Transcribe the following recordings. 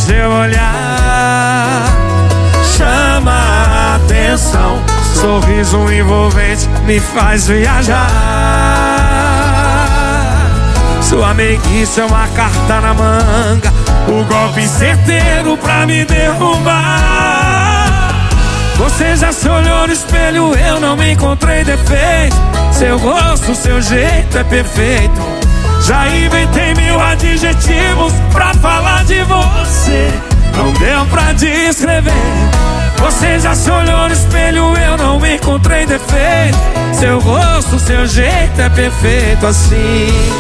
seu olhar chama a atenção, sorriso envolvente me faz viajar. Sua meiguice é uma carta na manga, o golpe certeiro pra me derrubar. Você já se olhou no espelho, eu não me encontrei defeito. Seu rosto, seu jeito é perfeito. Já inventei 1000 adjetivos pra falar de você, não deu pra descrever. Você já se olhou no espelho, eu não me encontrei defeito. Seu rosto, seu jeito é perfeito assim.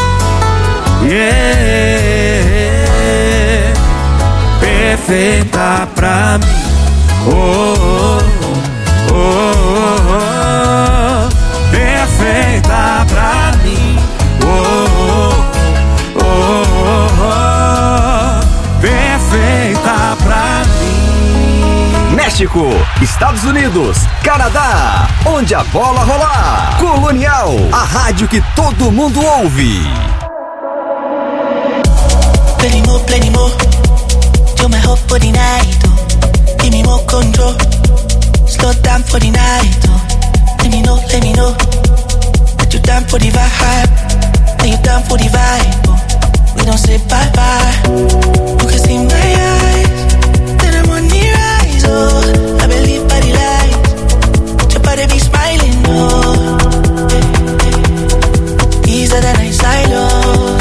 Yeah, perfeita pra mim. Oh, oh, oh, oh, oh. Perfeita pra mim. Oh, oh, oh, oh, oh. Perfeita pra mim. México, Estados Unidos, Canadá, onde a bola rolar. Colonial, a rádio que todo mundo ouve. Plenty more. You're my hope for the night. Give me more control. Slow down for the night. Let me know. That you down for the vibe. That you down for the vibe. We don't say bye bye. You can see my eyes. Then I'm on the rise. Oh, I believe by the light. Your body be smiling. Oh, easier than I silo.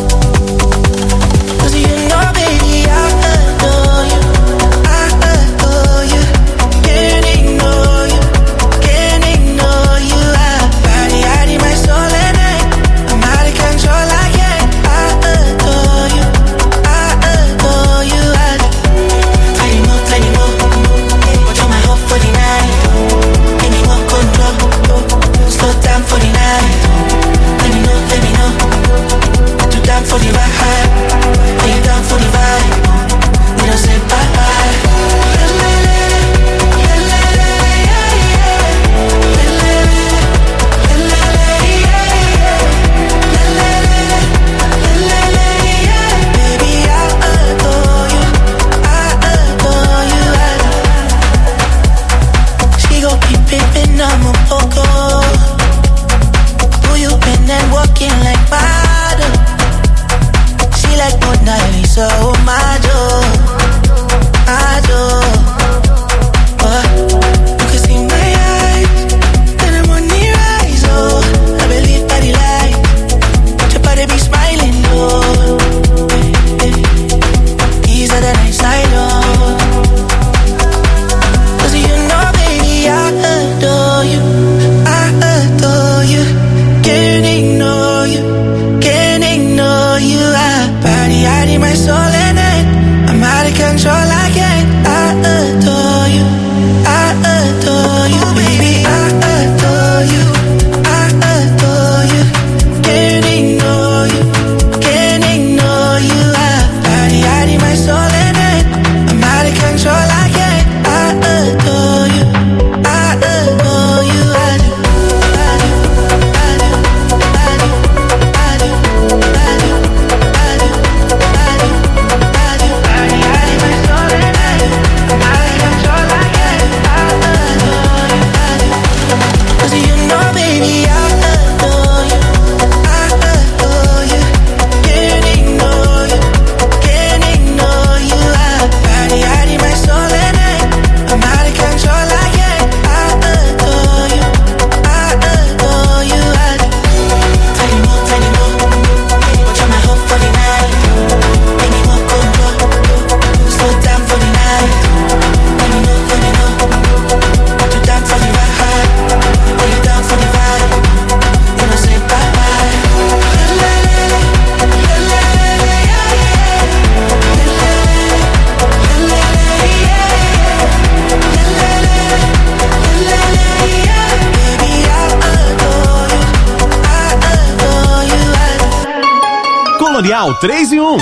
Colonial 3 em 1.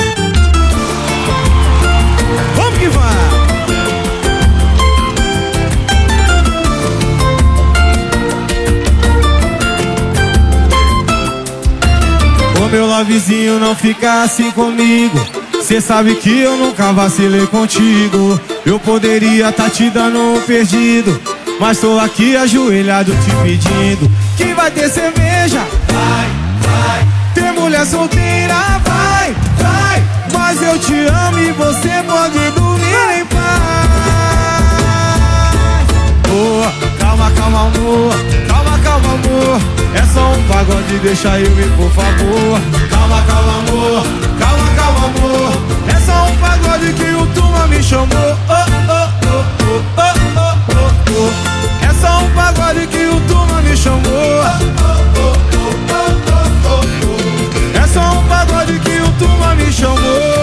Vamos que vai! Ô meu lovezinho, não fica assim comigo. Cê sabe que eu nunca vacilei contigo. Eu poderia tá te dando um perdido, mas tô aqui ajoelhado te pedindo que vai ter cerveja, vai, vai. Ter mulher solteira, vai, vai. Mas eu te amo e você pode dormir em paz. Oh, calma, calma, amor. Calma, calma, amor. É só um pagode, deixa eu ir, por favor. Calma, calma, amor. Calma, calma, amor. É só um pagode que o Tuma me chamou. Oh, oh, oh, oh, oh, oh, oh, oh. É só um pagode que o Tuma me chamou. Oh, oh, oh, oh, oh, oh, oh. É só um pagode que o Tuma me chamou.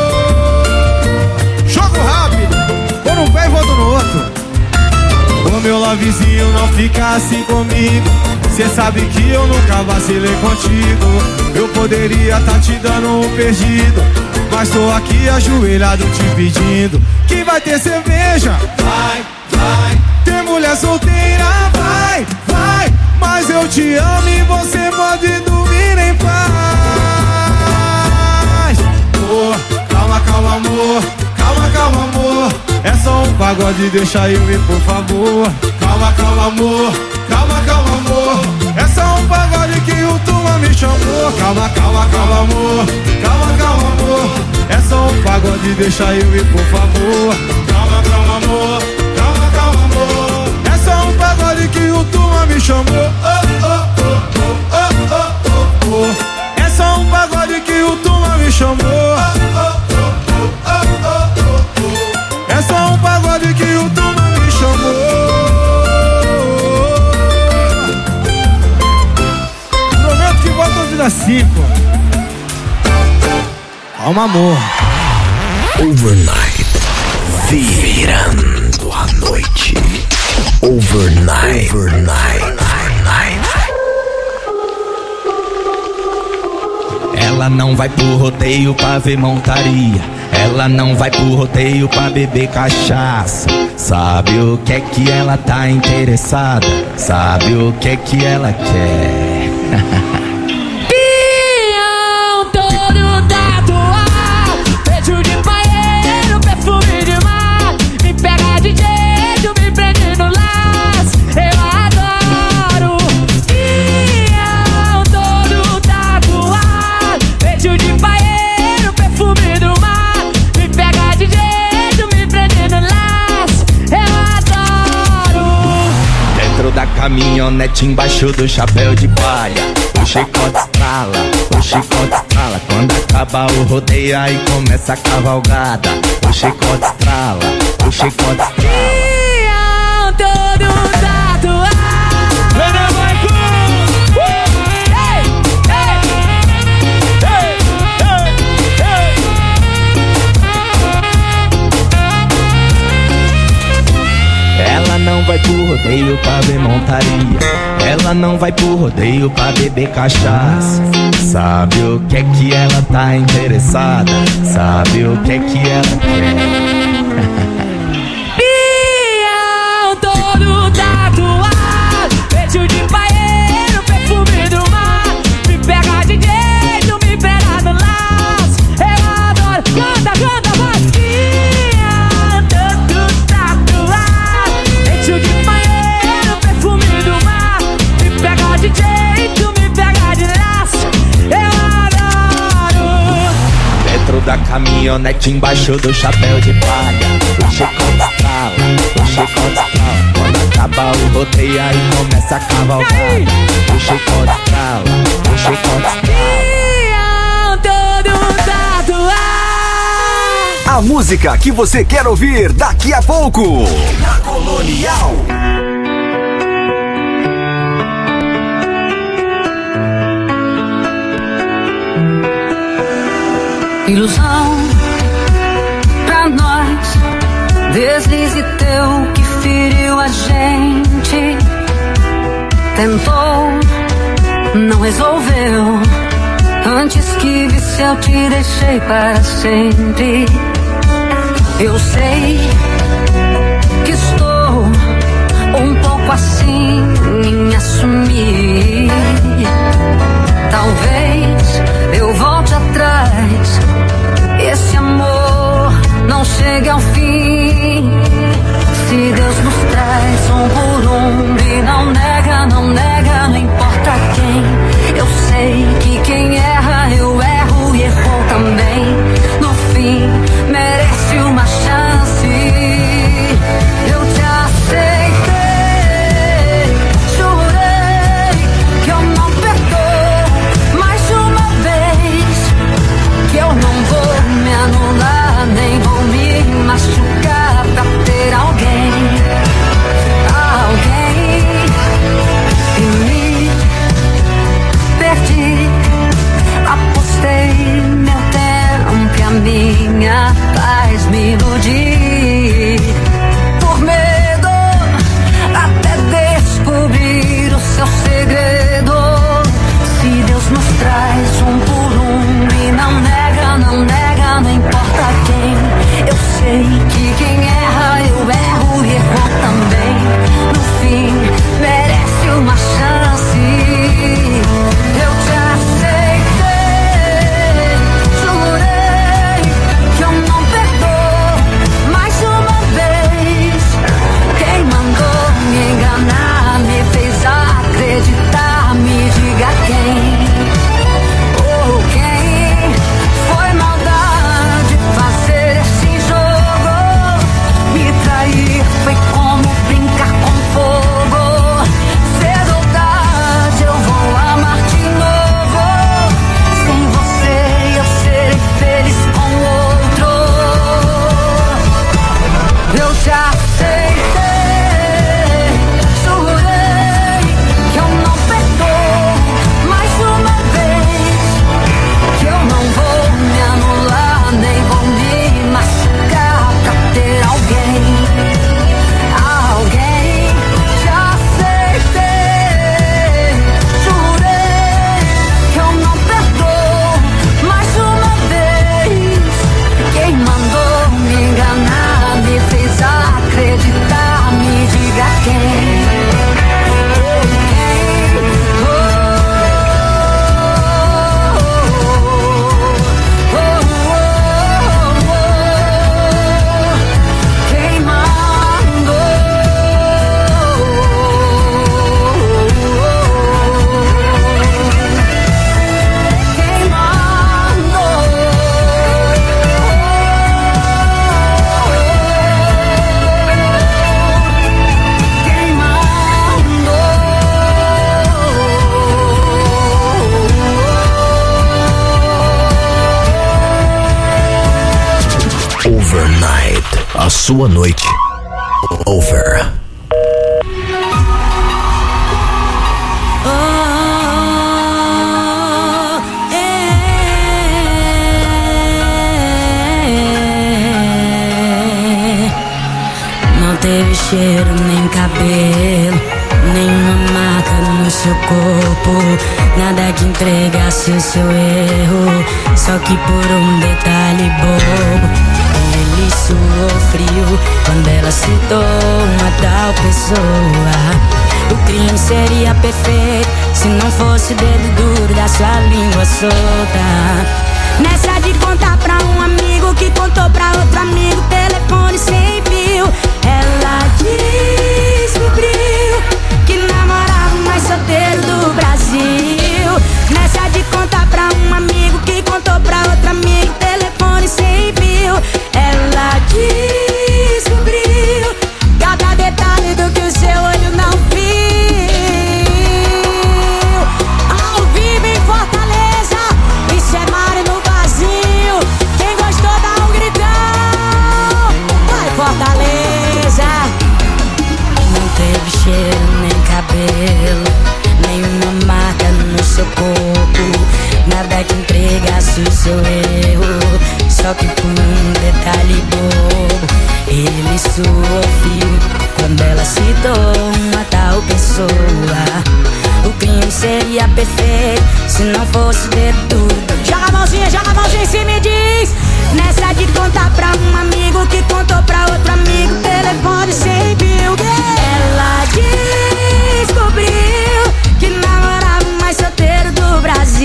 Jogo rápido, vou num pé e volto no outro. Ô meu lovezinho, não fica assim comigo. Cê sabe que eu nunca vacilei contigo. Eu poderia tá te dando um perdido, mas tô aqui ajoelhado te pedindo que vai ter cerveja, vai, vai. Ter mulher solteira, vai, vai. Mas eu te amo e você pode dormir em paz. Oh, calma, calma, amor. Calma, calma, amor. É só um pagode, deixa eu ir, por favor. Calma, calma, amor. Calma, calma, amor. É só um pagode que o Tuma me chamou. Calma, calma, calma, amor. Calma, calma, amor. É só um pagode, deixa eu ir, por favor. Calma, calma, amor. Calma, calma, amor. É só um pagode que o Tuma me chamou. Oh, oh, oh, oh, oh, oh, oh, oh. É só um pagode que o Tuma me chamou. Oh, oh, oh, oh, oh, oh, oh. É só um pagode que o Tuma me chamou. Prometo que volto às vidas 5. Calma, amor. Overnight, virando a noite. Overnight, overnight. Ela não vai pro rodeio pra ver montaria. Ela não vai pro rodeio pra beber cachaça. Sabe o que é que ela tá interessada? Sabe o que é que ela quer? Pião todo tatuado, beijo de banheiro, perfume de mar. Me pega de jeito, me prende no laço. Eu adoro. Pião todo tatuado, beijo de banheiro, perfume do mar. Me pega de jeito, me prende no laço. Eu adoro. Dentro da caminhonete, embaixo do chapéu de palha, o chicote estrala, o chicote estrala. Quando acaba o rodeio, aí começa a cavalgada. O chicote estrala, o chicote estrala. Pião todo tatuado. Ela não vai pro rodeio pra ver montaria. Ela não vai pro rodeio pra beber cachaça. Sabe o que é que ela tá interessada? Sabe o que é que ela quer? Pião todo tatuado, beijo de banheiro, perfume do mar. Me pega de jeito, me pega no laço. Eu adoro. Canta, canta, vai. Pião todo tatuado, beijo de banheiro, perfume do mar. Me pega de jeito, me pega de laço. Eu adoro. Dentro da caminhonete, embaixo do chapéu de palha, o chicote estrala, o chicote estrala. Quando acaba o rodeio, aí começa a cavalgada. O chicote estrala, o chicote estrala. Pião todo tatuado. A música que você quer ouvir daqui a pouco. Na Colonial. Ilusão pra nós, deslize teu que feriu a gente. Tentou, não resolveu. Antes que visse eu te deixei para sempre. Eu sei que estou um pouco assim em assumir. Talvez eu volte atrás. Esse amor chegue ao fim. Se Deus nos traz por e não nega, não importa quem. Eu sei que quem erra, eu erro e errou também. No fim, merece uma chance. Eu te aceitei, jurei que eu não perdoo mais uma vez. Que eu não vou me anular, nem vou me machucar pra ter alguém. E me perdi, apostei meu tempo e a minha paz me iludi. Por medo até descobrir o seu segredo. Se Deus nos traz por e não nega, não importa quem. Eu sei que quem erra, eu erro e errou também. No fim, merece uma chance. Eu te aceitei, jurei que eu não perdoo mais uma vez. Quem mandou me enganar, me fez acreditar, me diga quem. Ou quem foi maldade fazer esse jogo. Me trair foi como brincar com fogo. Cedo ou tarde eu vou amar de novo. Sem você eu serei feliz com outro. Eu já aceitei, jurei que eu não perdoo mais uma vez. Que eu não vou me anular, nem vou me machucar pra ter alguém. Já aceitei, jurei que eu não perdoo mais uma vez. Quem mandou me enganar, me fez acreditar, me diga quem. Quem mandou? Overnight, a sua noite. Over. Não teve cheiro, nem cabelo, nenhuma marca no seu corpo. Nada que entregasse o seu erro, só que por um detalhe bobo. Ele suou frio quando ela citou uma tal pessoa. O crime seria perfeito se não fosse o dedo duro da sua língua solta. Nessa de contar pra um amigo que contou pra outro amigo, telefone sem fio, ela descobriu que namorava o mais solteiro do Brasil. Nessa de contar pra um amigo que contou pra outro amigo, telefone sem fio, ela descobriu cada detalhe do que o seu olho não viu. Ao vivo em Fortaleza, isso é Mário no vazio. Quem gostou dá um gritão. Vai Fortaleza. Não teve cheiro, nem cabelo, nenhuma marca no seu corpo. Nada que entregasse o seu erro, só que por um detalhe bobo. Ele suou frio quando ela citou uma tal pessoa. O crime seria perfeito se não fosse dedo duro. Joga a mãozinha em cima e diz. Nessa de contar pra um amigo que contou pra outro amigo, telefone sem fio. Ela descobriu que namorava o mais solteiro do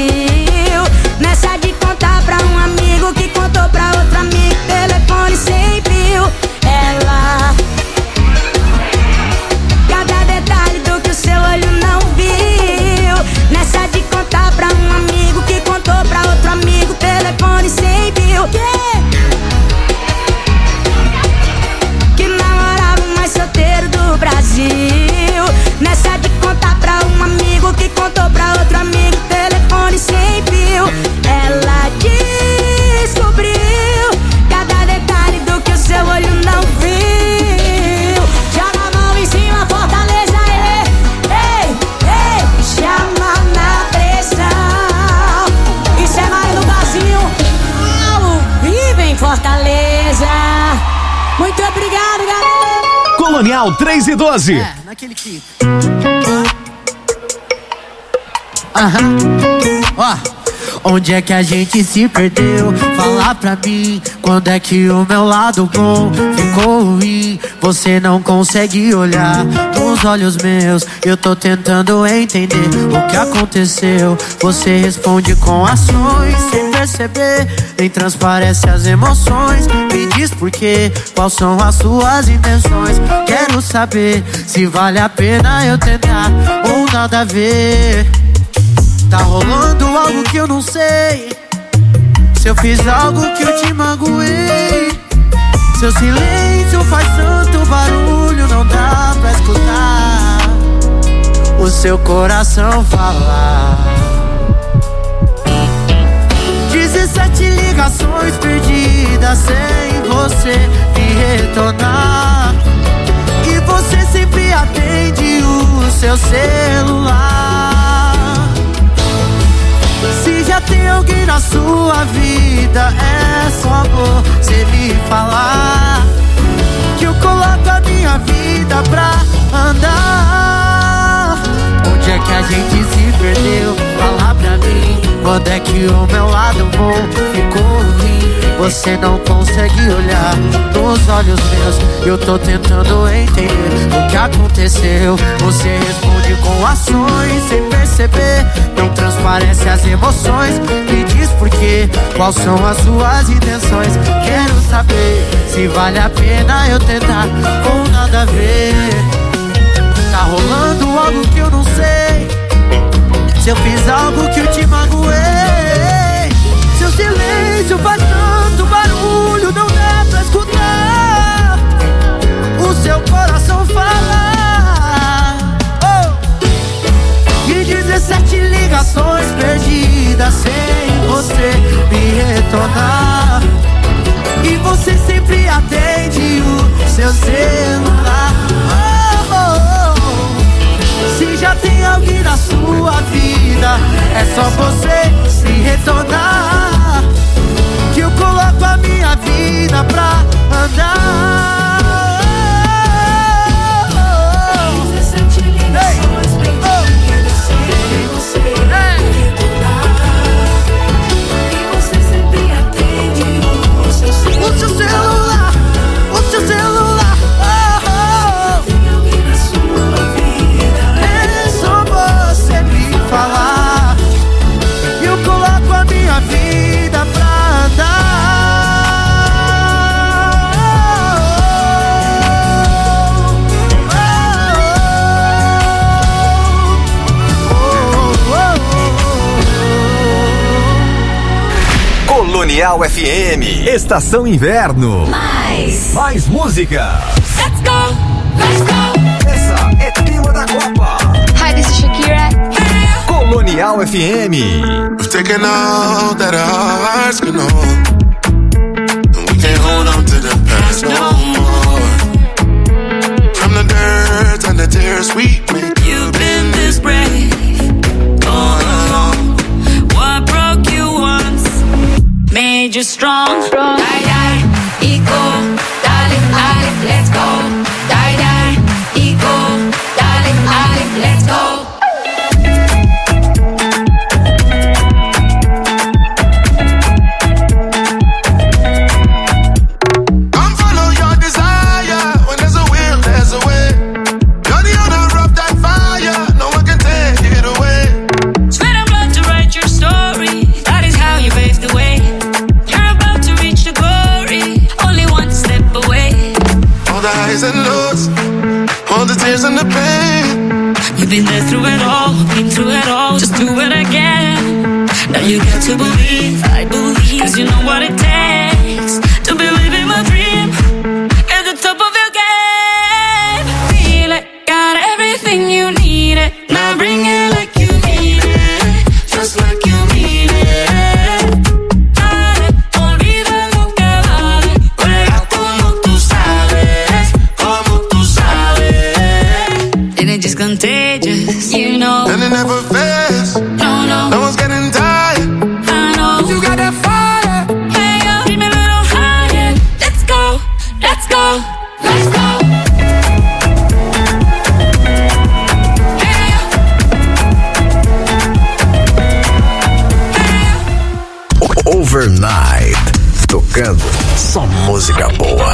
Brasil. Nessa de contar pra um amigo que contou pra outro amigo, telefone sem Muito obrigado, galera. Colonial 3 e 12. Naquele clipe. Aham. Ó. Onde é que a gente se perdeu? Fala pra mim, quando é que o meu lado bom ficou ruim? Você não consegue olhar nos olhos meus. Eu tô tentando entender o que aconteceu. Você responde com ações sem perceber, nem transparece as emoções. Me diz por quê, quais são as suas intenções. Quero saber se vale a pena eu tentar ou nada a ver. Tá rolando algo que eu não sei. Se eu fiz algo que eu te magoei. Seu silêncio faz tanto barulho, não dá pra escutar o seu coração falar. 17 ligações perdidas sem você me retornar. E você sempre atende o seu celular. Se já tem alguém na sua vida, é só você me falar, que eu coloco a minha vida pra andar. Onde é que a gente se perdeu? Fala pra mim, quando é que o meu lado bom ficou ruim? Você não consegue olhar nos olhos meus. Eu tô tentando entender o que aconteceu. Você responde com ações sem perceber, não transparece as emoções. Me diz por quê, quais são as suas intenções. Quero saber se vale a pena eu tentar ou nada a ver. Tá rolando algo que eu não sei. Se eu fiz algo que eu te magoei. Seu silêncio faz tanto barulho, não dá pra escutar o seu coração falar. Oh! E 17 ligações perdidas sem você me retornar. E você sempre atende o seu celular. Oh, oh, oh. Se já tem alguém na sua vida, é só você se retornar, que eu coloco a minha vida pra andar. 17 ligações perdidas sem você me retornar. E você sempre atende o seu celular. O seu celular. Oh, oh. Tem alguém na sua vida, é só você me falar, e eu coloco a minha vida pra andar. Colonial FM, Estação Inverno. Mais música. Let's go, let's go. Essa é tema da Copa. Hi, this is Shakira. Colonial FM. We've taken all that our hearts can hold, and we can't hold on to the past no more. From the dirt and the tears we make. You've been this brave all along. What broke you once made you strong. Die, die, equal, darling, darling, let's go. Die, die, equal, darling, darling, let's go. Come follow your desire. When there's a will, there's a way. You're the owner of that fire. No one can take it away. Sweat and blood to write your story. That is how you paved the way. You're about to reach the glory. Only one step away. All the highs and lows, all the tears and the pain. You've been there through it all, been through it all. Just do it again. Now you got to believe, I believe. Cause you know what it takes to believe in my dream. At the top of your game. Feel it, got everything you needed. Now bring it like you need it. Just like you need it. Dale, olvida lo que vale. Juega como tú sabes. Como tú sabes. And it's just contagious, you know. And it never fails. No, no, No one's getting tired. I know. You got that fire. Hey, yo, dime go, let's go. Overnight, tocando só música boa.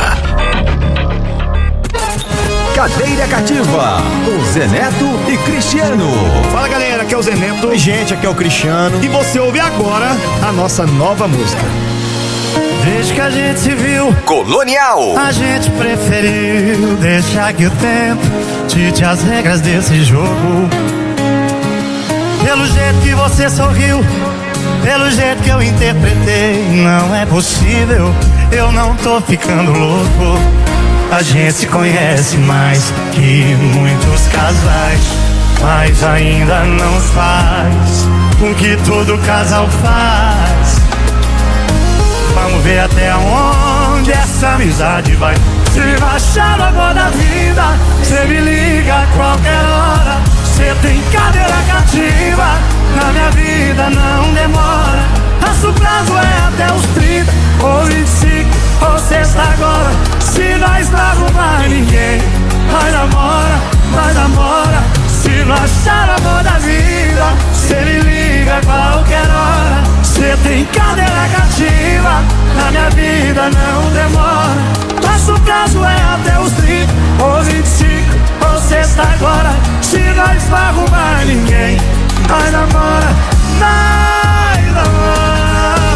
Cadeira Cativa, com Zé Neto e Cristiano. Fala galera, aqui é o Zé Neto. Oi gente, aqui é o Cristiano. E você ouve agora a nossa nova música. Desde que a gente se viu, Colonial, a gente preferiu deixar que o tempo dite as regras desse jogo. Pelo jeito que você sorriu, pelo jeito que eu interpretei, não é possível, eu não tô ficando louco. A gente se conhece mais que muitos casais, mas ainda não faz o que todo casal faz. Vamos ver até onde essa amizade vai. Se baixar a água da vida, cê me liga a qualquer hora. Cê tem cadeira cativa, na minha vida não demora. Nosso prazo é até os 30 ou 25 ou sexta agora. Se nós não arrumar ninguém, vai namora, vai namora. Se não achar amor da vida, cê me liga a qualquer hora. Cê tem cadeira cativa, na minha vida não demora. Nosso prazo é até os 30 ou 25 ou sexta agora. Se nós não arrumar ninguém, vai namora, vai namora.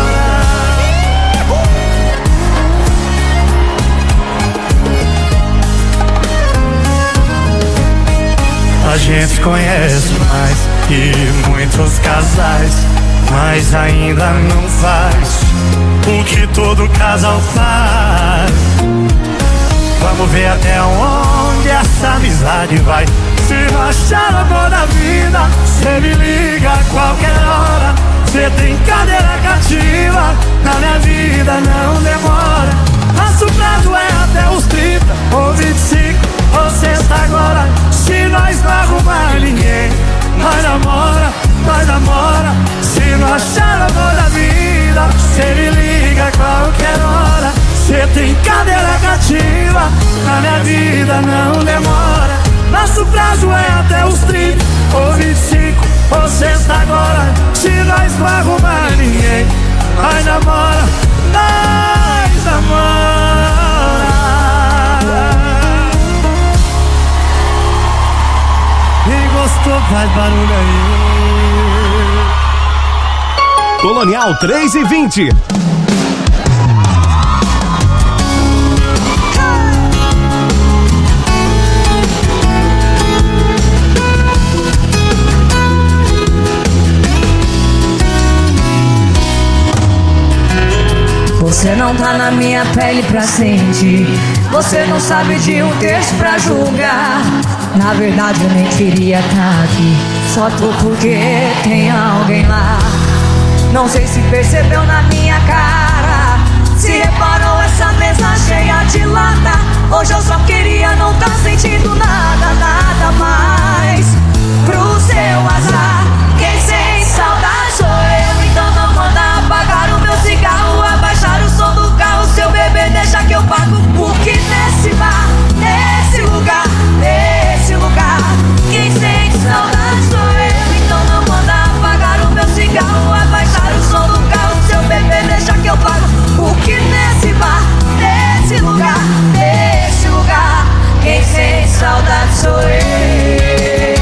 A gente conhece mais que muitos casais, mas ainda não faz o que todo casal faz. Vamos ver até onde essa amizade vai. Se não achar amor da vida, cê me liga a qualquer hora. Cê tem cadeira cativa, na minha vida não demora. Nosso prazo é até os 30 ou 25 ou sexta agora. Se nós não arrumar ninguém, vai namora, vai namora. Se não achar amor da vida, cê me liga a qualquer hora. Cê tem cadeira cativa, na minha vida não demora. Nosso prazo é até os 30 ou 25 ou sexta agora. Se nós não arrumar ninguém, vai namora, nós namora. Quem gostou faz barulho aí. Colonial 3:20. Você não tá na minha pele pra sentir. Você não sabe de um terço pra julgar. Na verdade eu nem queria tá aqui, só tô porque tem alguém lá. Não sei se percebeu na minha cara, se reparou essa mesa cheia de lata. Hoje eu só queria não tá sentindo nada, nada mais. Pro seu azar, quem sente saudade sou eu. Então não manda apagar o meu cigarro, abaixar o som do carro. Seu bebê deixa que eu pago, porque nesse bar, nesse lugar, nesse lugar, quem sente saudade sou eu. Então não manda apagar o meu cigarro, abaixar o som do carro. Seu bebê deixa que eu pago, porque nesse bar, nesse lugar, nesse lugar, quem sente saudade sou eu.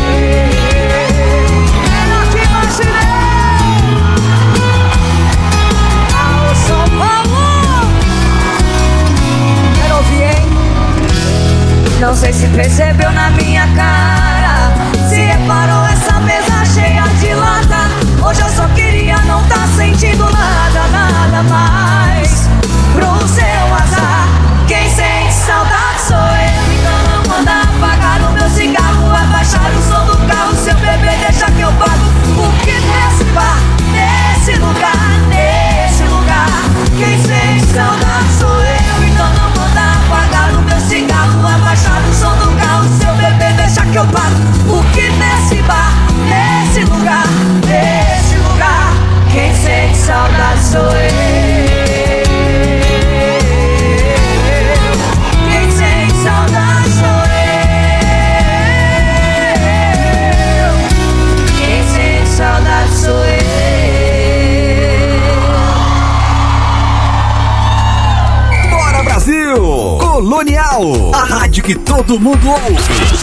Não sei se percebeu na minha cara, se reparou essa mesa cheia de lata. Hoje eu só queria não tá sentindo nada, nada mais. Pro seu azar, quem sente saudade sou eu. Então não manda apagar o meu cigarro, abaixar o som do carro. Seu bebê deixa que eu pago, porque nesse bar, nesse lugar, nesse lugar, quem sente saudade sou eu. Então não manda apagar o meu cigarro, abaixar o som do carro. Seu bebê deixa que eu pago, porque nesse bar, nesse lugar, quem sente saudade sou eu. Colonial, a rádio que todo mundo ouve.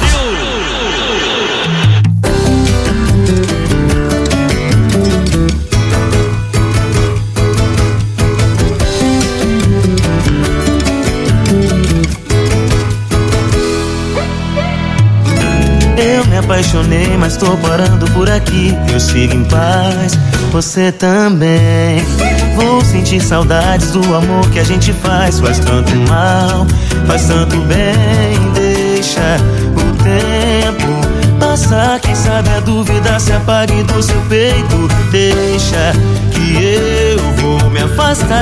Eu me apaixonei, mas tô parando por aqui. Eu sigo em paz, você também. Vou sentir saudades do amor que a gente faz. Faz tanto mal, faz tanto bem. Deixa o tempo passar, quem sabe a dúvida se apague do seu peito. Deixa que eu vou me afastar.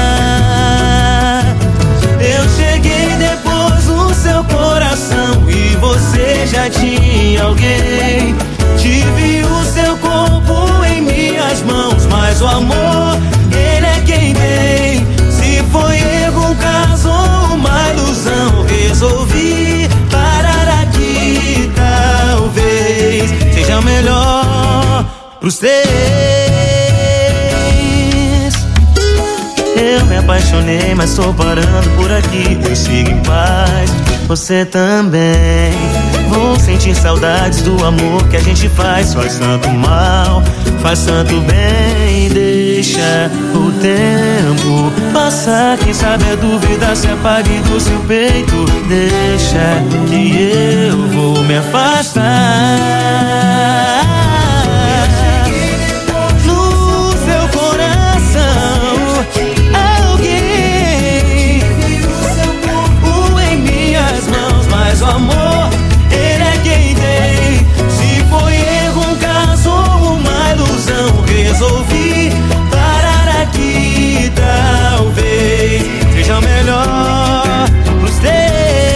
Eu cheguei depois no seu coração e você já tinha alguém. Tive o seu corpo em minhas mãos, mas o amor, ele é quem tem. Se foi erro, um caso ou uma ilusão, resolvi parar aqui. Talvez seja melhor pros três. Eu me apaixonei, mas tô parando por aqui. Eu sigo em paz, você também. Vou sentir saudades do amor que a gente faz. Faz tanto mal, faz tanto bem. Deixa o tempo passar, quem sabe a dúvida se apague do seu peito. Deixa que eu vou me afastar. No seu coração alguém, o em minhas mãos, mas o amor, ele é quem tem. Se foi erro, um caso ou uma ilusão, resolvi parar aqui. Talvez seja melhor pros três.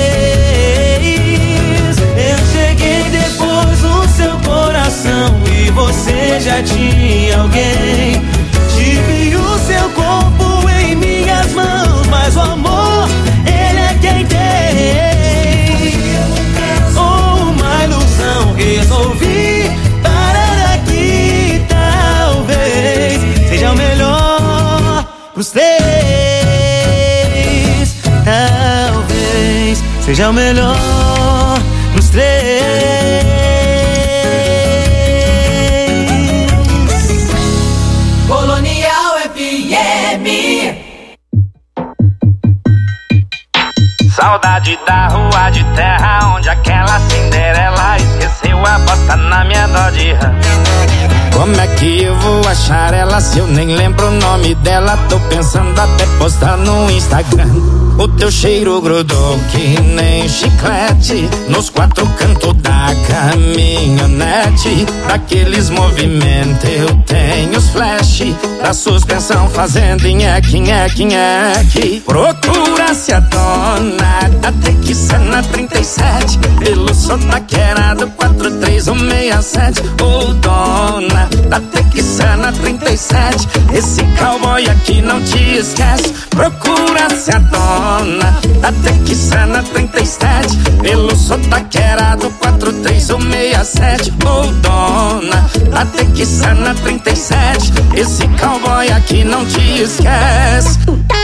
Eu cheguei depois no seu coração e você já tinha alguém. Tive o seu corpo em minhas mãos, mas o amor, ele é quem tem. Ou uma ilusão, resolvi parar aqui. Talvez seja o melhor pros três. Talvez seja o melhor pros três. Colonial FM. Saudade da rua de terra onde aquela Cinderela esqueceu a bota na minha Dodge Ram. Como é que eu vou achar ela se eu nem lembro o nome dela? Tô pensando até postar no Instagram. O teu cheiro grudou que nem chiclete nos quatro cantos da caminhonete. Daqueles movimentos eu tenho os flash da suspensão fazendo nheque, nheque, nheque. Procura-se a dona da Texana 37 pelo sotaque era do 43167. Ô dona da Texana 37, esse cowboy aqui não te esquece. Procura-se a dona da Texana 37 pelo sotaque era do 43167. Ô dona da Texana 37, esse cowboy aqui não te esquece.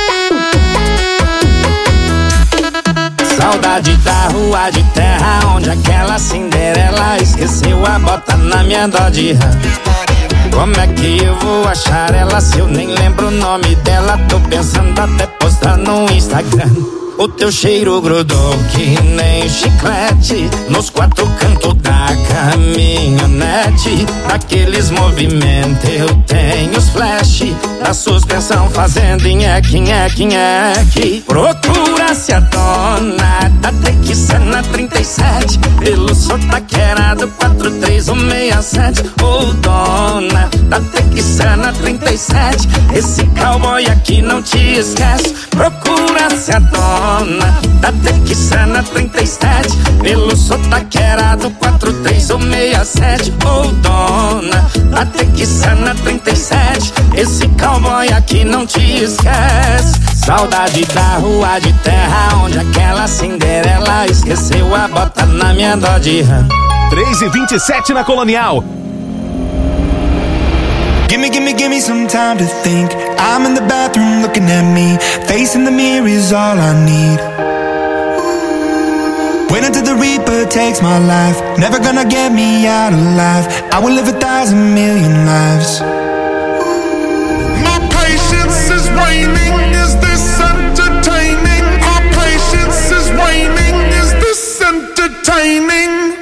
Saudade da rua de terra onde aquela Cinderela esqueceu a bota na minha Dodge Ram. Como é que eu vou achar ela se eu nem lembro o nome dela? Tô pensando até postar no Instagram. O teu cheiro grudou que nem chiclete nos quatro cantos da caminhonete. Daqueles movimentos eu tenho os flash da suspensão fazendo nheque, nheque, nheque. Procura-se a dona da Texana 37 pelo sotaque era do 43167. Ô dona da Texana 37, esse cowboy aqui não te esquece. Procura-se a dona da Texana 37 pelo sotaque era do 43167. Ô dona da Texana 37, esse cowboy aqui não te esquece. Saudade da rua de terra onde aquela Cinderela esqueceu a bota na minha Dodge Ram. 3h27 na Colonial. Give me some time to think. I'm in the bathroom looking at me. Facing the mirror is all I need. Wait until the Reaper takes my life. Never gonna get me out alive. I will live 1,000 million lives. My patience is waning. Is this entertaining? Our patience is waning. Is this entertaining?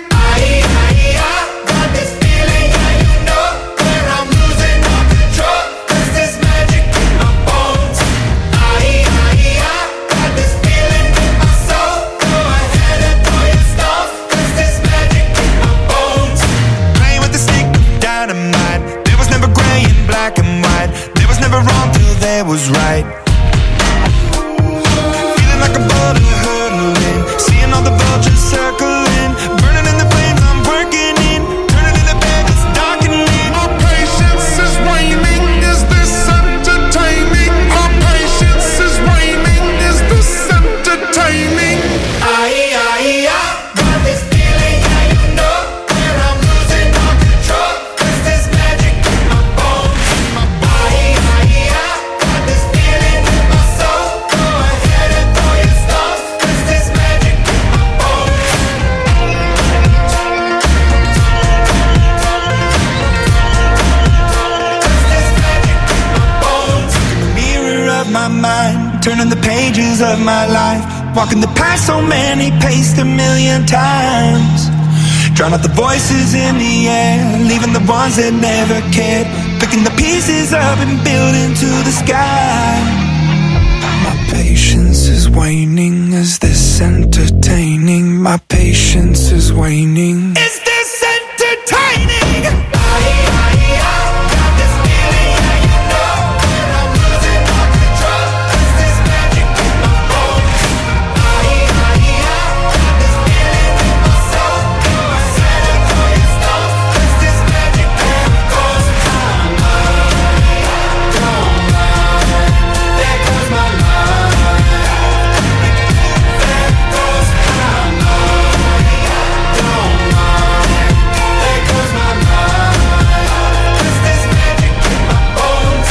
There was right. Feeling like a bullet hurtling, seeing all the vultures circling, burning in the flames I'm working in, turning in the bed it's darkening. Our patience is waning. Is this entertaining? Our patience is waning. Is this entertaining? Got this feeling, yeah, you know, where I'm losing all control. 'Cause there's magic in my bones. My body, got this feeling in my soul. Go ahead and throw your stones. 'Cause there's magic in my bones. In the mirror of my mind, turning the pages of my life. Walking the path so many paced 1,000,000 times. Drown out the voices in the air, leaving the ones that never cared. Picking the pieces up and building to the sky. My patience is waning. Is this entertaining? My patience is waning. Is this entertaining? Got this feeling, yeah, you know, where I'm losing all control. 'Cause there's magic in my bones. Got this feeling in my soul. Go ahead and throw your stones. 'Cause there's magic in my bones. There goes my love. There goes my love. There goes my love. 'Cause there's magic in my bones.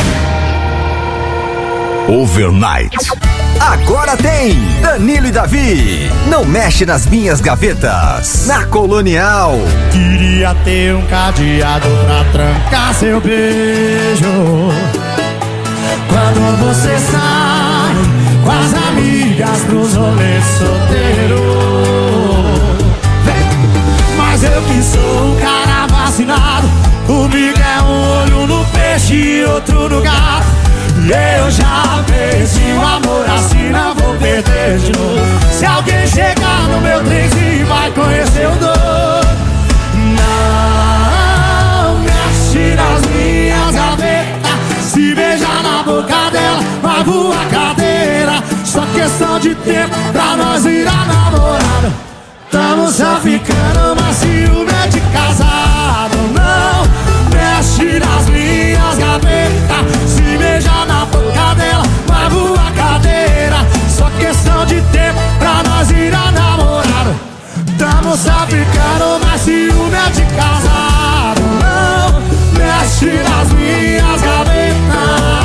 Overnight. Agora tem Danilo e Davi. Não mexe nas minhas gavetas. Na Colonial. Queria ter um cadeado pra trancar seu beijo. Quando você sai com as amigas pros rolês solteiros. Mas eu que sou um cara vacinado, comigo é um olho no peixe e outro no gato. E eu já perdi o amor, assim não vou perder de novo. Se alguém chegar no meu trenzinho vai conhecer o doido. Não mexe nas minhas gavetas, se beijar na boca dela vai voar cadeira. Só questão de tempo pra nós virar namorado. Tamo só ficando, mas ciúme é de casado. Não mexe nas minhas gavetas, se beijar na boca dela vai voar cadeira. Só questão de tempo pra nós virar namorado. Tamo só ficando, mas ciúme é de casado. Não mexe nas minhas gavetas.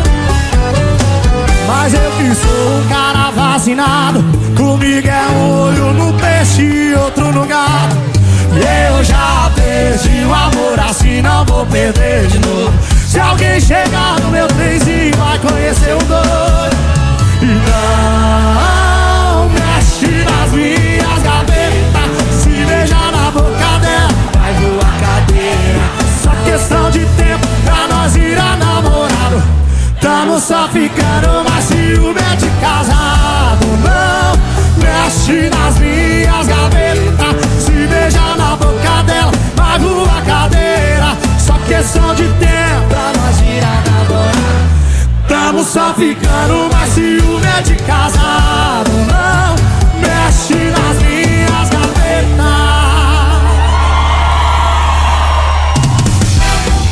Mas eu que sou um cara vacinado, comigo é um olho no peixe e outro no gato. E eu já perdi o amor, assim não vou perder de novo. Se alguém chegar no meu trenzinho vai conhecer o doido. E não mexe nas minhas gavetas, se beijar na boca dela vai voar cadeira. Só questão de tempo pra nós virar namorado. Tamo só ficando, mas ciúme é de casado. Não mexe nas minhas gavetas, se beijar na boca dela vai voar cadeira. Só questão de tempo pra nós virar namorado. Tamo só ficando, mas ciúme é de casado. Não mexe nas minhas gavetas.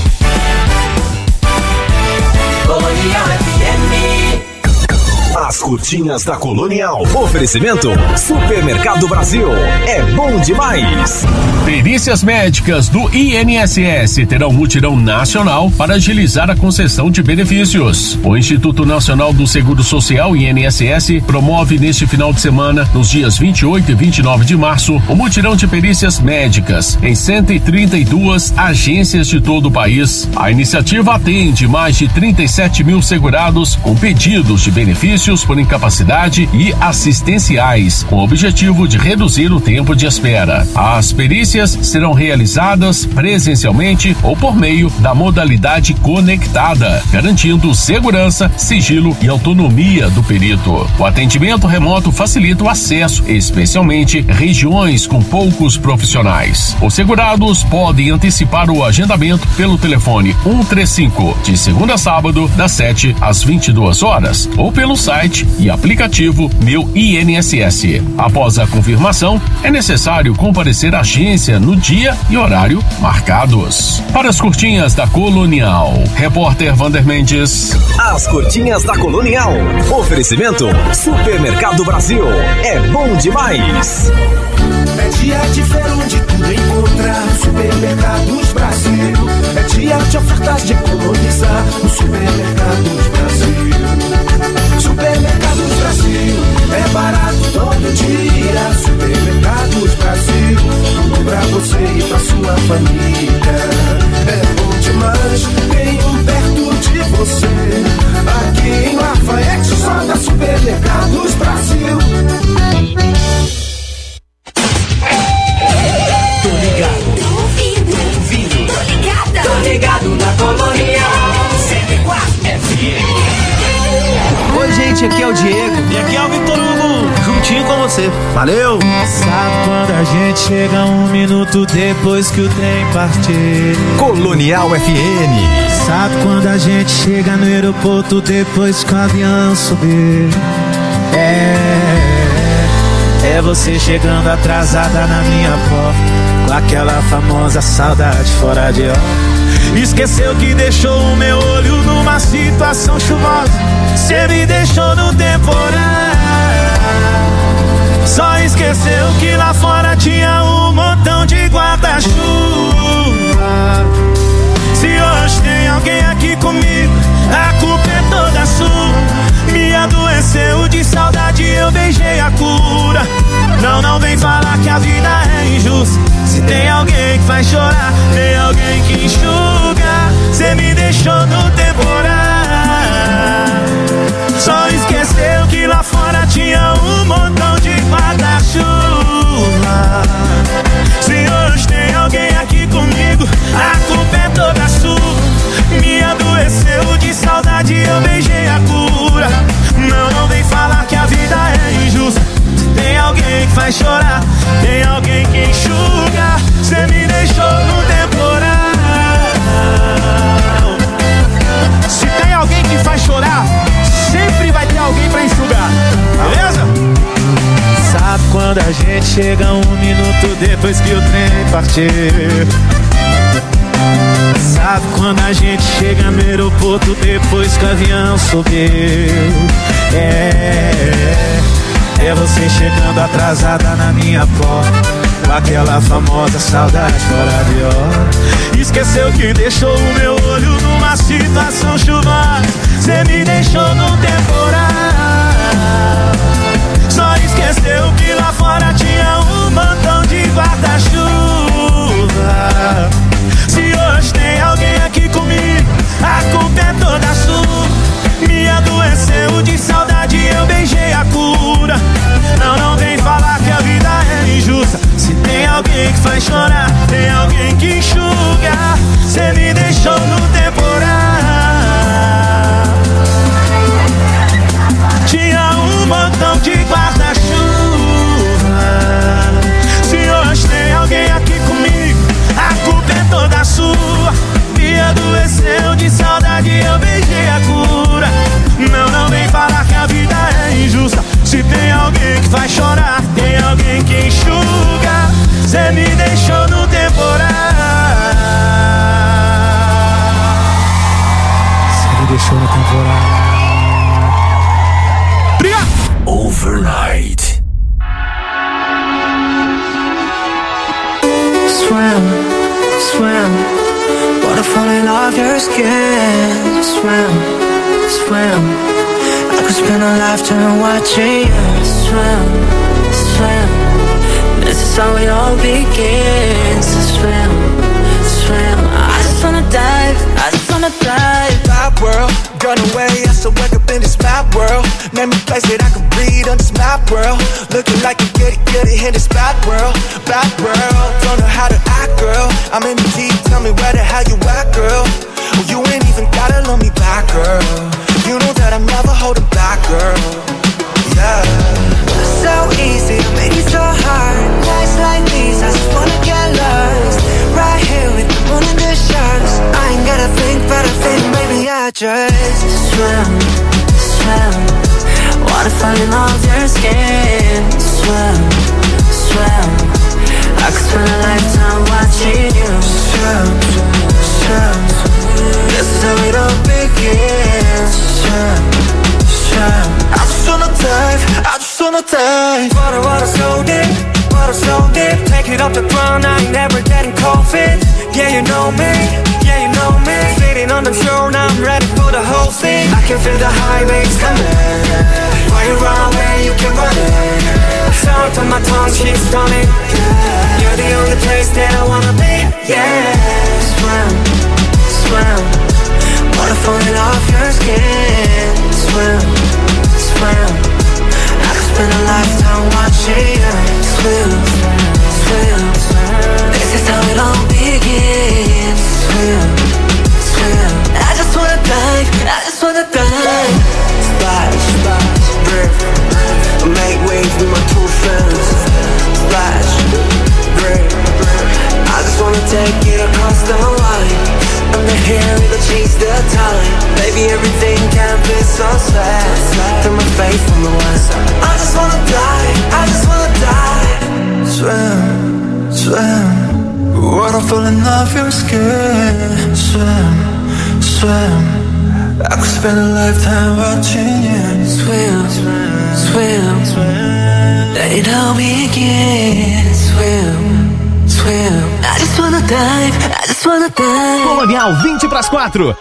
As curtinhas da Colonial. Oferecimento Supermercado Brasil. É bom demais. Perícias médicas do INSS terão mutirão nacional para agilizar a concessão de benefícios. O Instituto Nacional do Seguro Social, INSS, promove neste final de semana, nos dias 28 e 29 de março, o mutirão de perícias médicas em 132 agências de todo o país. A iniciativa atende mais de 37 mil segurados com pedidos de benefícios por incapacidade e assistenciais, com o objetivo de reduzir o tempo de espera. As perícias serão realizadas presencialmente ou por meio da modalidade conectada, garantindo segurança, sigilo e autonomia do perito. O atendimento remoto facilita o acesso, especialmente em regiões com poucos profissionais. Os segurados podem antecipar o agendamento pelo telefone 135, de segunda a sábado, das 7 às 22 horas, ou pelo site e aplicativo Meu INSS. Após a confirmação, é necessário comparecer à agência no dia e horário marcados. Para as curtinhas da Colonial, repórter Vander Mendes. As curtinhas da Colonial. Oferecimento Supermercado Brasil. É bom demais. É dia de ver onde tudo encontrar. Supermercados Brasil. É dia de ofertas de economizar. No Supermercados Brasil. Supermercados Brasil. É barato todo dia. Supermercados Brasil. Tudo pra você e pra sua família. É bom demais. Tem um perto de você. Aqui em Lafayette, só da Supermercados Brasil. Tô ligado na Colonial 104 FM. Oi, gente, aqui é o Diego. E aqui é o Vitor Hugo, juntinho com você. Valeu! Sabe quando a gente chega 1 minuto depois que o trem partir? Colonial FM. Sabe quando a gente chega no aeroporto depois que o avião subir? É você chegando atrasada na minha porta, com aquela famosa saudade fora de hora. Esqueceu que deixou o meu olho numa situação chuvosa. Cê me deixou no temporal. Só esqueceu que lá fora tinha um montão de guarda-chuva. Se hoje tem alguém aqui comigo, a culpa é toda sua. Me adoeceu de saudade, eu beijei a cura. Não vem falar que a vida é injusta. Se tem alguém que faz chorar, tem alguém que enxuga. Cê me deixou no temporal. Só esqueceu que lá fora tinha um montão de guarda-chuva. Se hoje tem alguém aqui comigo, a culpa é toda sua. Me adoeceu de saudade, eu beijei a cura. Não vem falar que a vida é injusta. Se tem alguém que faz chorar, tem alguém que enxuga. Cê me deixou no temporal. Se tem alguém que faz chorar, sempre vai ter alguém pra enxugar, beleza? Sabe quando a gente chega 1 minuto depois que o trem partir? Sabe quando a gente chega no aeroporto depois que o avião subiu? É você chegando atrasada na minha porta, com aquela famosa saudade fora de hora. Esqueceu que deixou o meu olho numa situação chuvosa. Cê me deixou no temporal. Só esqueceu que lá fora tinha um montão de guarda-chuva. Se hoje tem alguém aqui comigo, a culpa é toda sua. Me adoeceu de saudade, eu beijei a cura. Não vem falar que a vida é injusta. Se tem alguém que faz chorar, tem alguém que enxuga. Cê me deixou no temporal. Tinha um montão de guarda-chuva. falling off your skin. Swim, swim. I could spend a lifetime watching you swim, swim. This is how it all begins. Swim, swim. I just wanna dive, I just wanna dive. Map world, gone away, I still wake up in this map world. Name me place that I can read on this map world. Looking like a get it in this bad world. Bad world, don't know how to act, girl. I'm in the deep, tell me where the hell you at, girl. Oh, you ain't even gotta love me back, girl. You know that I'm never holding back, girl. Yeah. So easy, made it so hard. Nights like these, I just wanna get lost. Right here with the moon and the stars. I ain't gotta think, but I think maybe I just swim, swim. Wanna fall in love with your skin. Swim, swim. I could spend a lifetime watching you swim, swim. This is how it all begins. Swim, swim. I just wanna dive, I just wanna dive. Water so deep, water so deep. Take it off the ground, I ain't never getting cold feet. Yeah, you know me, yeah, you know me. Sitting on the shore, now I'm ready for the whole thing. I can feel the high waves coming. While you run away, you can run it. Sound on my tongue, she's stunning. You're the only place that I wanna be. Yeah, swim, swim. Water falling off your skin. Swim, swim. I could spend a lifetime watching you swim, swim. This is how it all begins. Swim, swim. I just wanna dive, I just wanna dive. Splash, splash, river. Make waves with my two friends. Splash, river. I just wanna take it across the line. I'm the hair and the chase the time. Baby, everything can be so sad. Through my face from the west side. I just wanna die, I just wanna die. Swim, swim. Water falling off your skin. Swim, swim. I could spend a lifetime watching you swim, swim, swim. Let it all begin. Swim, swim. I just wanna dive, I just wanna dive. Colonial 20:4.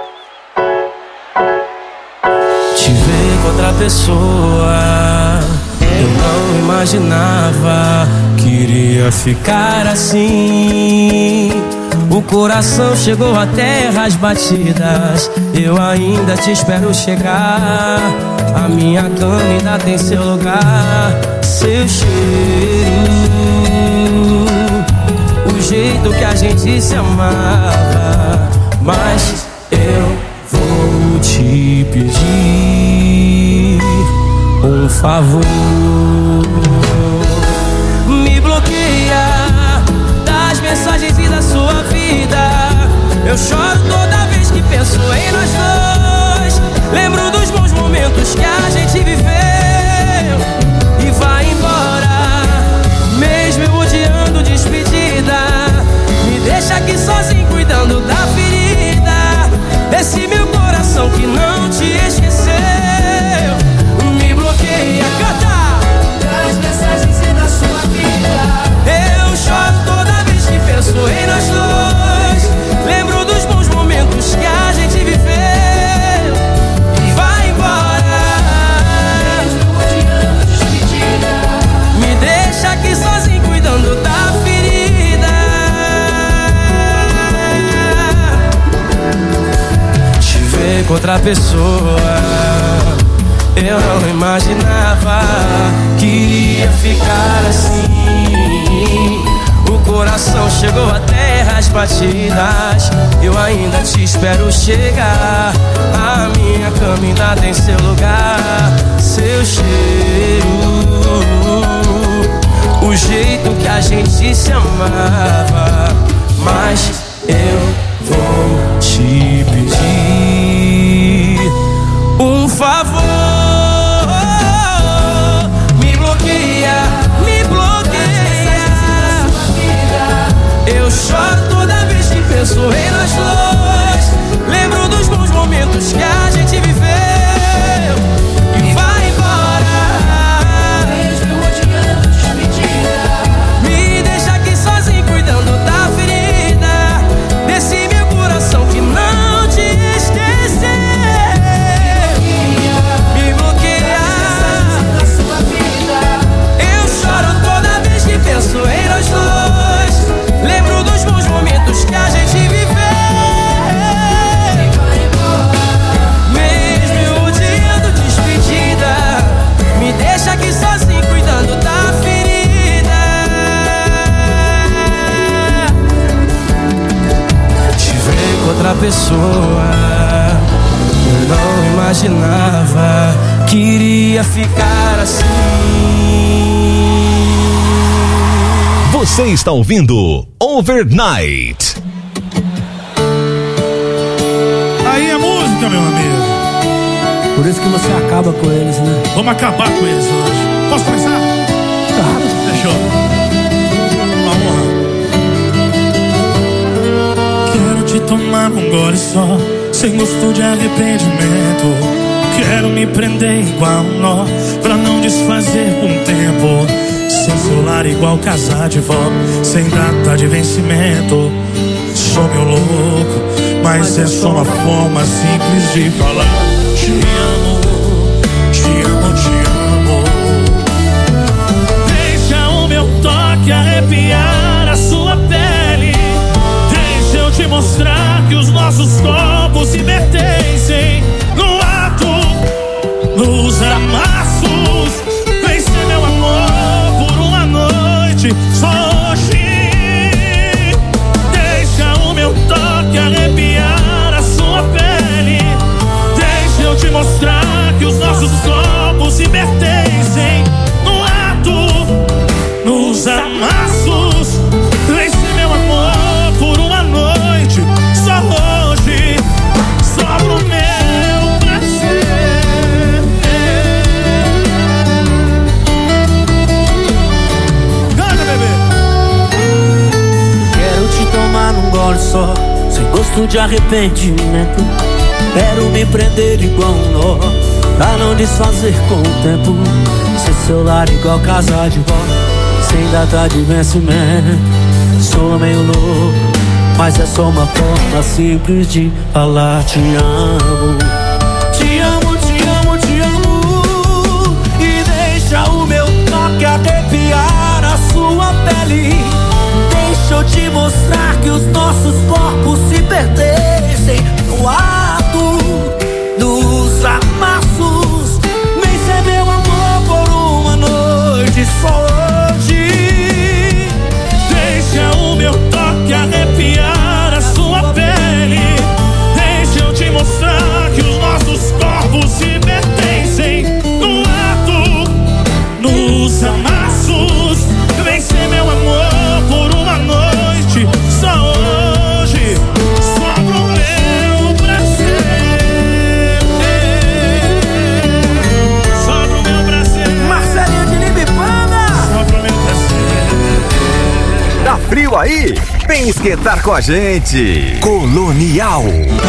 Te ver com outra pessoa, eu não imaginava que iria ficar assim. O coração chegou até as batidas, eu ainda te espero chegar. A minha cama ainda tem seu lugar, seu cheiro, o jeito que a gente se amava. Mas eu vou te pedir um favor. Me bloqueia das mensagens e da sua vida. Eu choro toda vez que penso em nós dois. Lembro dos bons momentos que a gente viveu e vai embora, mesmo eu odiando despedida. Me deixa aqui sozinho cuidando da ferida desse meu coração que não te esqueceu. Me bloqueia, canta das mensagens e da sua vida. Eu choro toda vez que penso em nós dois. Lembro dos bons momentos que a gente viveu e vai embora, mesmo odiando despedida. Me deixa aqui sozinho cuidando da ferida. Te ver com outra pessoa, eu não imaginava que iria ficar assim. O coração chegou até as batidas, eu ainda te espero chegar. A minha cama ainda tem seu lugar, seu cheiro, o jeito que a gente se amava. Mas eu vou te pedir um favor. Me bloqueia, me bloqueia. Eu choro toda vez que penso em nós dois. Lembro dos bons momentos que a gente viveu e vai embora, mesmo odiando despedida. Me deixa aqui sozinho cuidando pessoa. Eu não imaginava que iria ficar assim. Você está ouvindo Overnight. Aí é música, meu amigo. Por isso que você acaba com eles, né? Vamos acabar com eles hoje. Posso começar? Claro. Fechou. Uma honra. Quero te tomar um gole só, sem gosto de arrependimento. Quero me prender igual um nó, pra não desfazer com o tempo. Sem celular igual casar de vó, sem data de vencimento. Sou meu louco, mas é só uma forma simples de falar. Te amo, te amo, te amo. Deixa o meu toque arrepiar a sua pele. Deixa eu te mostrar que os nossos corpos se pertencem. No ato, nos amassos, vem ser meu amor por uma noite, só hoje. Deixa o meu toque arrepiar a sua pele. Deixa eu te mostrar que os nossos corpos se pertencem. No ato, nos amassos, vem ser meu amor por uma noite, só hoje, só pro meu prazer. Canta, bebê. Quero te tomar num gole só, sem gosto de arrependimento. Quero me prender igual um nó, pra não desfazer com o tempo. Sem celular igual casar de vó, sem data de vencimento. Sou meio louco, mas é só uma forma simples de falar te amo. Te amo, te amo, te amo. E deixa o meu toque arrepiar a sua pele. Deixa eu te mostrar que os nossos corpos se pertencem. No ato dos amassos, vem ser meu amor por uma noite, só hoje. Deixa o meu toque arrepiar a sua pele. Deixa eu te mostrar que os nossos corpos se pertencem. No ato, nos amassos, vem ser meu amor por uma noite, só hoje, só pro meu prazer. Só pro meu prazer. Marcelinho de Libipana. Só pro meu prazer. Tá frio aí? Vem esquentar com a gente. Colonial.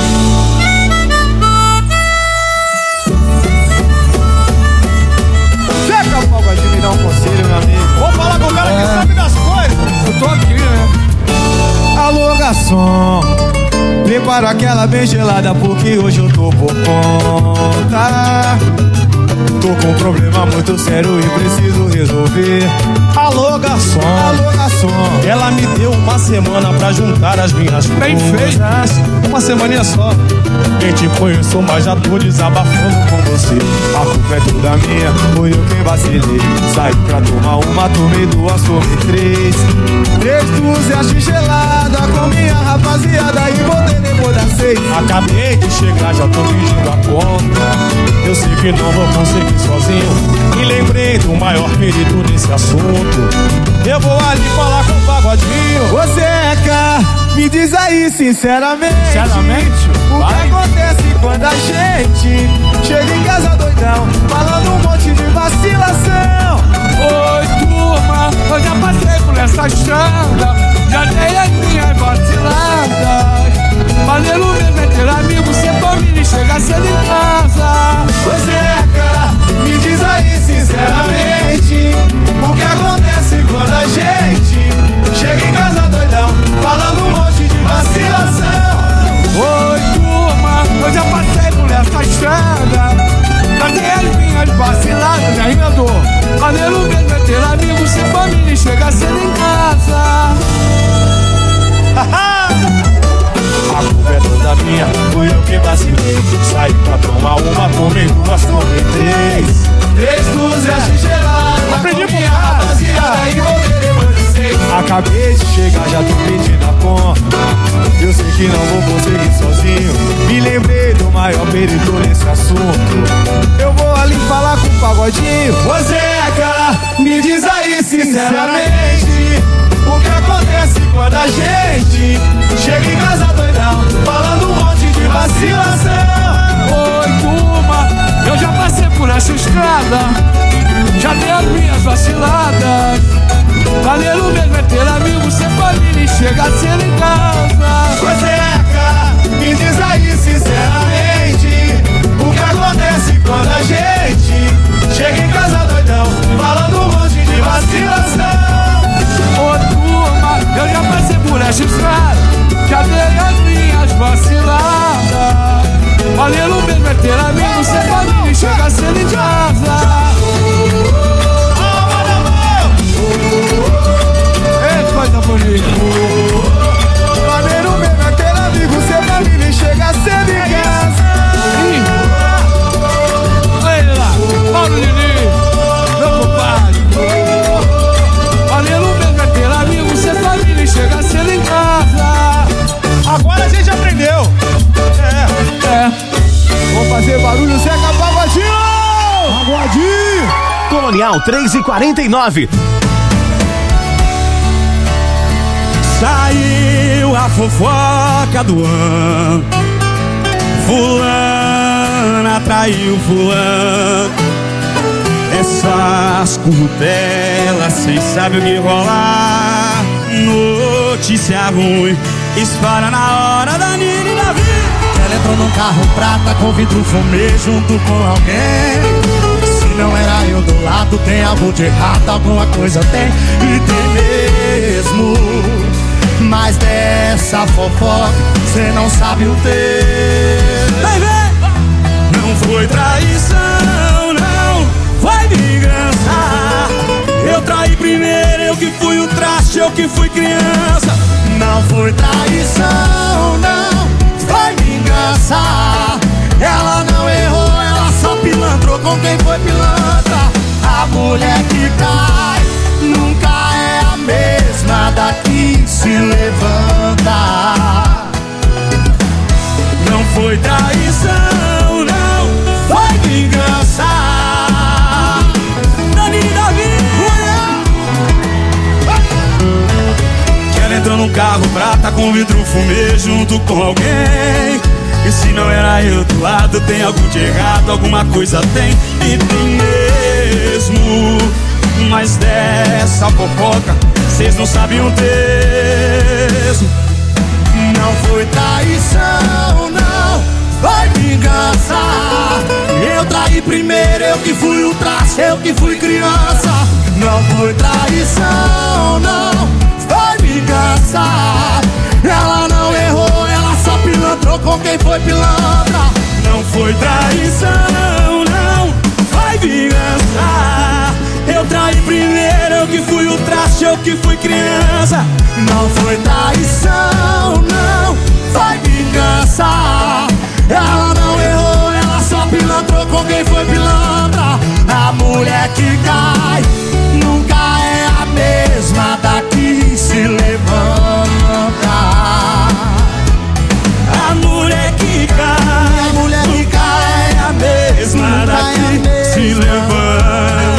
Chega o pau de me dar um conselho, meu amigo. Vou falar com o cara que sabe das coisas. Eu tô aqui, né? Alô, garçom, prepara aquela bem gelada, porque hoje eu tô por conta. Tô com um problema muito sério e preciso resolver. Alô, garçom, ela me deu uma semana pra juntar as minhas coisas. Bem feito. Uma semaninha só. Nem te conheço, mas já tô desabafando com você. A culpa é toda minha, foi eu quem vacilei. Saí pra tomar uma, tomei duas, tomei três. 3 gelada com minha rapaziada e voltei depois das 6. Acabei de chegar, já tô pedindo a conta. Eu sei que não vou conseguir sozinho, e lembrei do maior perito nesse assunto. Eu vou ali falar com o pagodinho. Você é cá, me diz aí sinceramente. O que acontece quando a gente chega em casa doidão, falando um monte de vacilação? Oi, turma, eu já passei por essa estrada, já dei as minhas vaciladas. Maneiro mesmo é ter amigo, sem família, chega cedo em casa. Você é cá, me diz aí sinceramente, o que acontece quando a gente chega em casa doidão, falando um monte de vacilação? Oi, turma, eu já passei por essa estrada, já dei as minhas vaciladas, né, Ringador? Maneiro mesmo é ter amigo, sem família, chega cedo em casa. Acabei de chegar, já tô pedindo a conta. Eu sei que não vou conseguir sozinho. Me lembrei do maior perito nesse assunto. Eu vou ali falar com o Pagodinho. Ô Zeca, me diz aí sinceramente, o que acontece quando a gente chega em casa doidão, falando um monte de vacilação. Oi, turma, eu já passei por essa estrada, já dei as minhas vaciladas. Valeu mesmo é ter amigo, ser família e chegar cedo em casa. Ô Zeca, me diz aí sinceramente, o que acontece quando a gente chega em casa doidão, falando um monte de vacilação. Ô turma, eu já passei por essa estrada, já dei as minhas vaciladas. Valeu mesmo é ter amigo, ser família e chegar cedo em casa. Ei, coisa bonita. Valeu mesmo é ter amigo, ser família e chegar cedo em casa. Olha lá, Paulo Lili, meu compadre. Valeu mesmo é ter amigo, ser família e chegar cedo em casa. Agora a gente aprendeu. Vamos fazer barulho, Zeca Pagodinho! Pagodinho! Colonial 3:49. Saiu a fofoca do ano, fulana traiu fulano. Essas curtelas cês sabem o que rolar. Notícia ruim espalha na hora da Nini e da vida. Ela entrou num carro prata com vidro fumê junto com alguém. Se não era eu do lado, tem algo de errado, alguma coisa tem, e tem mesmo. Mas dessa fofoca cê não sabe o texto. Vai ver! Não foi traição, não foi vingança. Eu traí primeiro, eu que fui o traste, eu que fui criança. Não foi traição, não foi vingança. Ela não errou, ela só pilantrou com quem foi pilantra. A mulher que cai nunca é a mesma da que se levanta. Não foi traição, não foi vingança. Dani e Davi. Que ela entrou num carro prata com vidro fumê junto com alguém. E se não era eu do lado, tem algo de errado, alguma coisa tem, e tem mesmo. Mas dessa fofoca cês não sabem o texto. Não foi traição, não foi vingança. Eu traí primeiro, eu que fui o traste, eu que fui criança. Não foi traição, não foi vingança. Ela não errou, ela só pilantrou com quem foi pilantra. Não foi traição, não foi vingança. Eu traí primeiro, eu que fui o traste, eu que fui criança. Não foi traição, não foi vingança. Ela não errou, ela só pilantrou com quem foi pilantra. A mulher que cai nunca é a mesma da que se levanta. A mulher que cai é a mesma da que se levanta.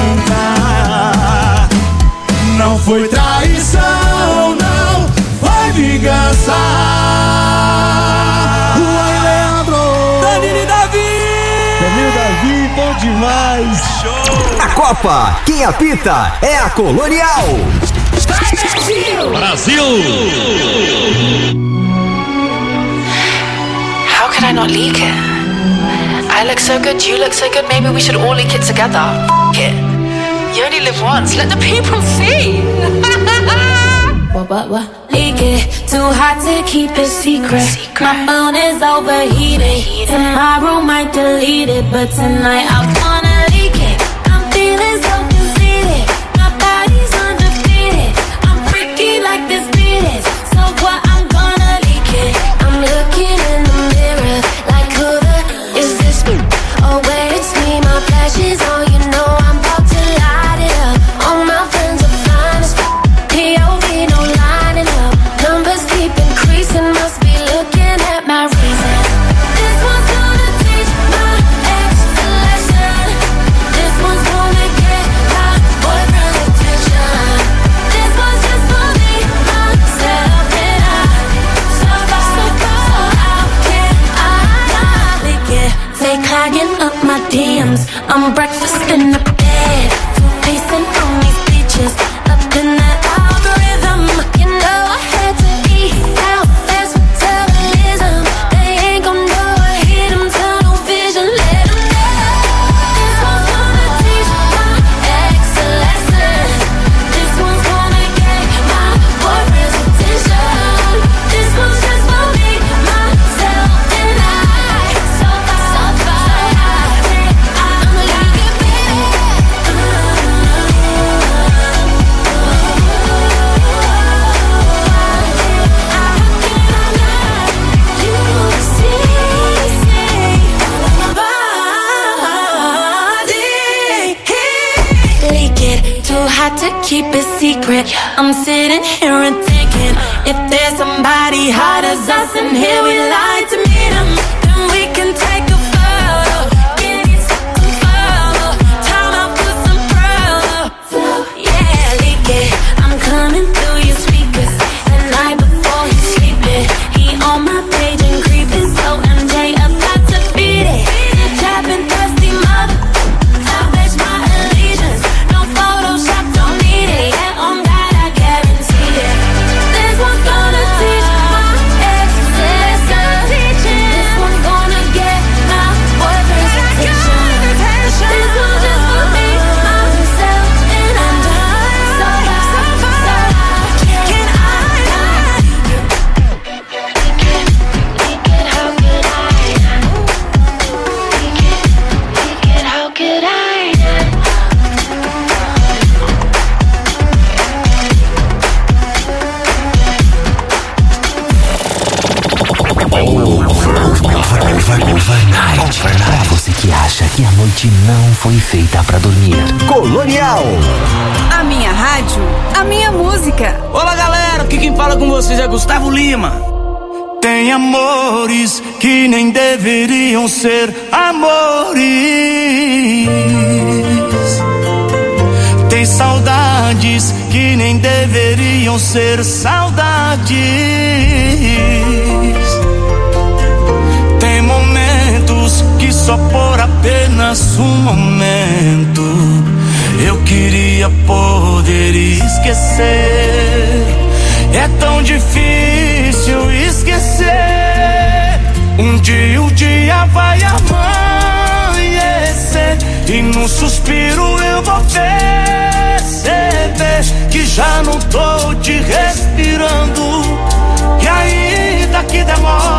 Não foi traição, não foi vingança. Juan Leandro, Danilo e Davi. Danilo e Davi, bom demais. A Copa, quem apita é a Colonial. Brasil. How could I not leak it? I look so good, you look so good, maybe we should all leak it together. F it. You only live once, let the people see. What? Leak it, too hot to keep it secret. My phone is overheated. Tomorrow might delete it, but tonight I wanna leak it. I'm feeling so conceited. My body's undefeated. I'm freaky like this beat is. So what? I'm gonna leak it. I'm looking in the mirror like who the is this? Oh wait, it's me. My flash is on. You know I'm about to light it up. All my friends are fine as P.O.V. No secret. I'm sitting here and thinking, if there's somebody hot as us in here, we like to meet them, then we can take a photo. Get it follow. Time out for some pro. Yeah, leak it. I'm coming through your speakers the night before he's sleeping. He on my page and creeping, so MJ about to beat it. Trapping thirsty mother, salvage my allegiance. No Photoshop, don't need it. Yeah, on God, I guarantee it. This one's gonna teach my exes teaching. This one's gonna get my boyfriend's attention. This one's just for me, myself, and I'm done. So can how could I? Overnight. Pra você que acha que a noite não foi feita pra dormir. Colonial. A minha rádio, a minha música. Olá galera, aqui quem fala com vocês é Gustavo Lima. Tem amores que nem deveriam ser amores. Tem saudades que nem deveriam ser saudades. Tem momentos que só por apenas um momento eu queria poder esquecer. É tão difícil esquecer. Um dia vai amanhecer e num suspiro eu vou perceber que já não tô te respirando. E ainda que demora